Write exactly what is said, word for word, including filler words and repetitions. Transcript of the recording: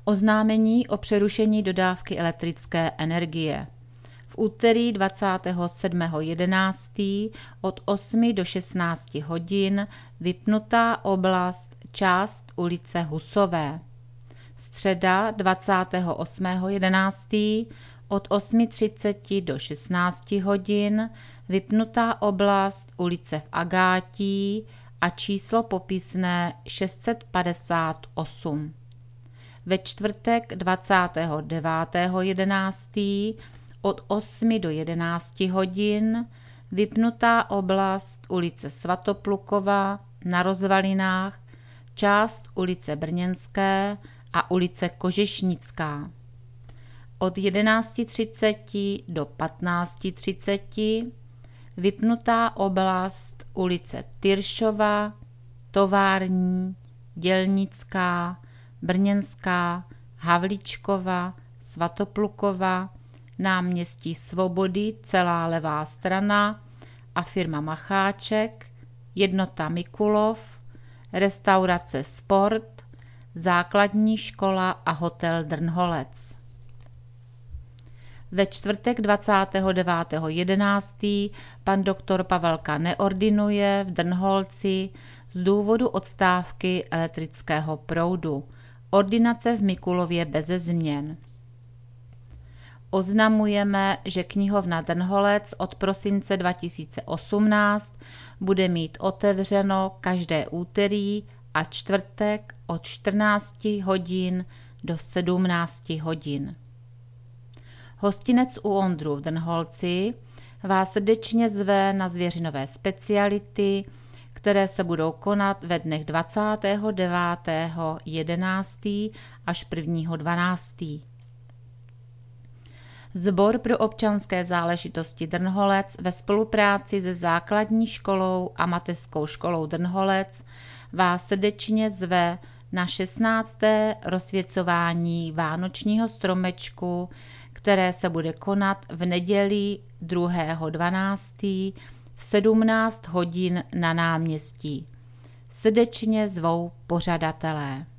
Oznámení o přerušení dodávky elektrické energie. V úterý dvacátého sedmého jedenáctého od osmi do šestnácti hodin vypnutá oblast část ulice Husové. Středa dvacátého osmého jedenáctého od osmi třicet do šestnácti hodin vypnutá oblast ulice v Agátí a číslo popisné šest set padesát osm. Ve čtvrtek dvacátého devátého jedenáctého od osmi do jedenácti hodin vypnutá oblast ulice Svatoplukova na Rozvalinách, část ulice Brněnské a ulice Kožešnická. Od jedenácti třiceti do patnácti třiceti vypnutá oblast ulice Tyršova, Tovární, Dělnická, Brněnská, Havlíčkova, Svatoplukova, náměstí Svobody, celá levá strana a firma Macháček, jednota Mikulov, restaurace Sport, základní škola a hotel Drnholec. Ve čtvrtek dvacátého devátého jedenáctého pan doktor Pavelka neordinuje v Drnholci z důvodu odstávky elektrického proudu. Ordinace v Mikulově beze změn. Oznamujeme, že knihovna Drnholec od prosince dva tisíce osmnáct bude mít otevřeno každé úterý a čtvrtek od čtrnácti hodin do sedmnácti hodin. Hostinec u Ondru v Drnholci vás srdečně zve na zvěřinové speciality, které se budou konat ve dnech dvacátého devátého jedenáctého až prvního dvanáctého Sbor pro občanské záležitosti Drnholec ve spolupráci se základní školou a mateřskou školou Drnholec vás srdečně zve na šestnácté rozsvěcování vánočního stromečku, které se bude konat v neděli druhého dvanáctého v sedmnáct hodin na náměstí. Srdečně zvou pořadatelé.